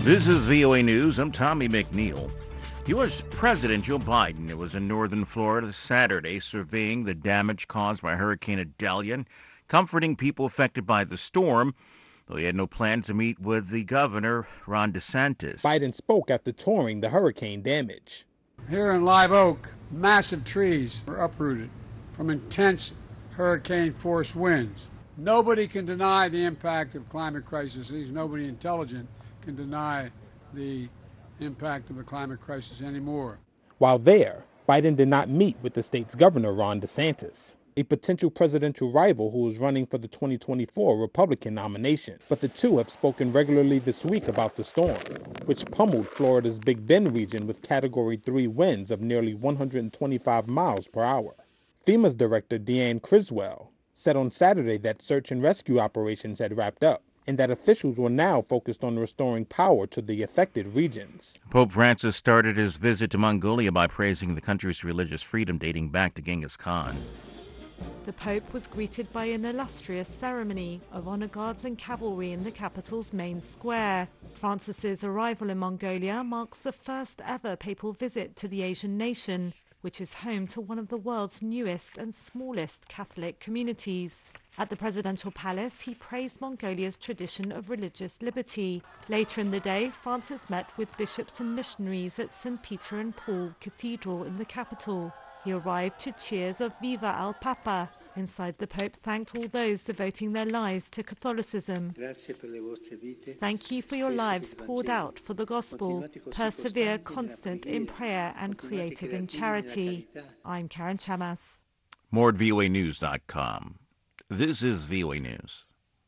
This is VOA News. I'm Tommy McNeil. U.S. President Joe Biden was in northern Florida Saturday surveying the damage caused by Hurricane Idalia, comforting people affected by the storm, though he had no plans to meet with the governor, Ron DeSantis. Biden spoke after touring the hurricane damage. Here in Live Oak, massive trees were uprooted from intense hurricane-force winds. Nobody can deny the impact of climate crisis. At least nobody intelligent can deny the impact of the climate crisis anymore. While there, Biden did not meet with the state's governor, Ron DeSantis, a potential presidential rival who is running for the 2024 Republican nomination. But the two have spoken regularly this week about the storm, which pummeled Florida's Big Bend region with Category 3 winds of nearly 125 miles per hour. FEMA's director, Deanne Criswell, said on Saturday that search and rescue operations had wrapped up, and that officials were now focused on restoring power to the affected regions. Pope Francis started his visit to Mongolia by praising the country's religious freedom dating back to Genghis Khan. The Pope was greeted by an illustrious ceremony of honor guards and cavalry in the capital's main square. Francis's arrival in Mongolia marks the first ever papal visit to the Asian nation, which is home to one of the world's newest and smallest Catholic communities. At the presidential palace, he praised Mongolia's tradition of religious liberty. Later in the day, Francis met with bishops and missionaries at St. Peter and Paul Cathedral in the capital. He arrived to cheers of Viva al Papa. Inside, the Pope thanked all those devoting their lives to Catholicism. Thank you for your lives poured out for the gospel. Persevere constant in prayer and creative in charity. I'm Karen Chamas. More at voanews.com. This is VOA News.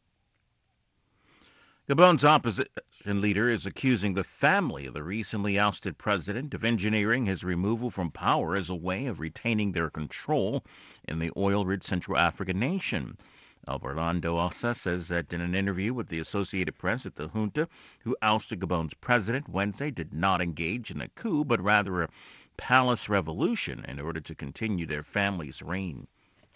Gabon's opposition leader is accusing the family of the recently ousted president of engineering his removal from power as a way of retaining their control in the oil-rich Central African nation. Orlando Ossa says that in an interview with the Associated Press that the junta, who ousted Gabon's president Wednesday, did not engage in a coup, but rather a palace revolution in order to continue their family's reign.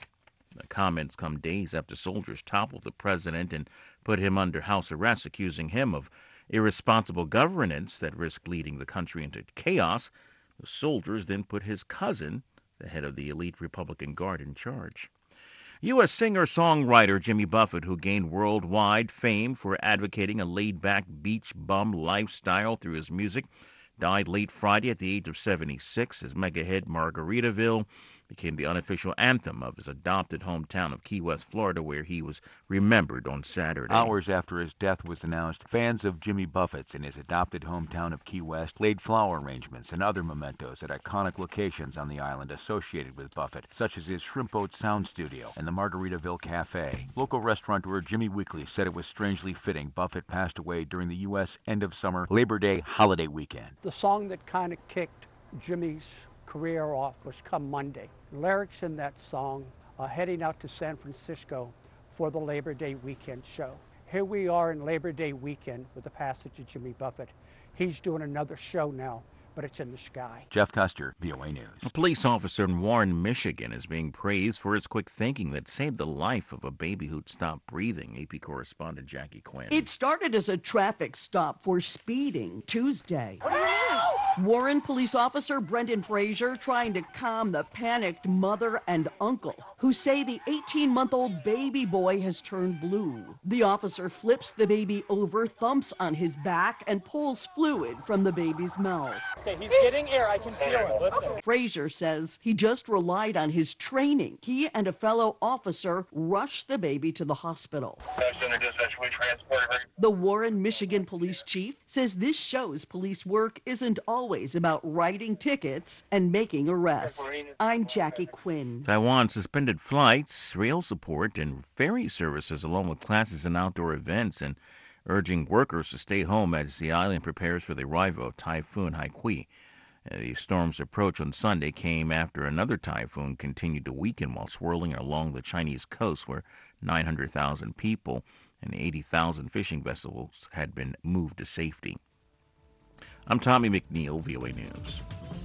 The comments come days after soldiers toppled the president and put him under house arrest, accusing him of irresponsible governance that risked leading the country into chaos. The soldiers then put his cousin, the head of the elite Republican Guard, in charge. U.S. singer-songwriter Jimmy Buffett, who gained worldwide fame for advocating a laid-back beach bum lifestyle through his music, died late Friday at the age of 76. His mega hit Margaritaville became the unofficial anthem of his adopted hometown of Key West, Florida, where he was remembered on Saturday. Hours after his death was announced, fans of Jimmy Buffett's in his adopted hometown of Key West laid flower arrangements and other mementos at iconic locations on the island associated with Buffett, such as his Shrimp Boat Sound Studio and the Margaritaville Cafe. Local restaurateur Jimmy Weekly said it was strangely fitting Buffett passed away during the U.S. end-of-summer Labor Day holiday weekend. The song that kind of kicked Jimmy's career off was Come Monday. Lyrics in that song are heading out to San Francisco for the Labor Day weekend show. Here we are in Labor Day weekend with the passage of Jimmy Buffett. He's doing another show now, but it's in the sky. Jeff Custer, VOA News. A police officer in Warren, Michigan is being praised for his quick thinking that saved the life of a baby who'd stopped breathing. AP correspondent Jackie Quinn. It started as a traffic stop for speeding Tuesday. Warren police officer Brendan Fraser trying to calm the panicked mother and uncle who say the 18-month-old baby boy has turned blue. The officer flips the baby over, thumps on his back, and pulls fluid from the baby's mouth. Okay, he's getting air. I can feel it. Listen. Fraser says he just relied on his training. He and a fellow officer rushed the baby to the hospital. The Warren, Michigan police chief says this shows police work isn't always about writing tickets and making arrests. I'm Jackie Quinn. Taiwan suspended flights, rail support, and ferry services, along with classes and outdoor events, and urging workers to stay home as the island prepares for the arrival of Typhoon Haikui. The storm's approach on Sunday came after another typhoon continued to weaken while swirling along the Chinese coast, where 900,000 people and 80,000 fishing vessels had been moved to safety. I'm Tommy McNeil, VOA News.